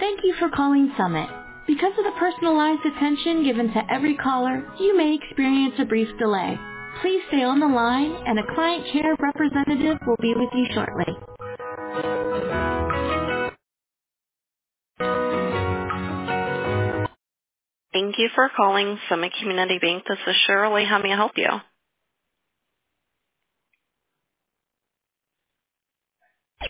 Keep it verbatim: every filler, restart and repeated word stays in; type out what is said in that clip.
Thank you for calling Summit. Because of the personalized attention given to every caller, you may experience a brief delay. Please stay on the line and a client care representative will be with you shortly. Thank you for calling Summit Community Bank. This is Shirley. How may I help you?